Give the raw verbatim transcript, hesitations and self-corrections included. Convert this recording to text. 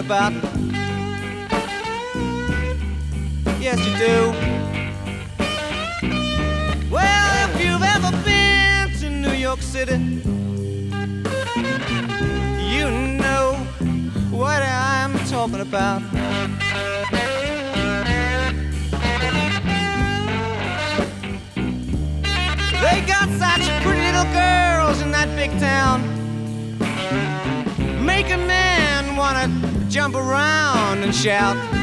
about. Yes, you do. Well, if you've ever been to New York City, you know what I'm talking about. They got such pretty little girls in that big town, make a man wanna jump around and shout.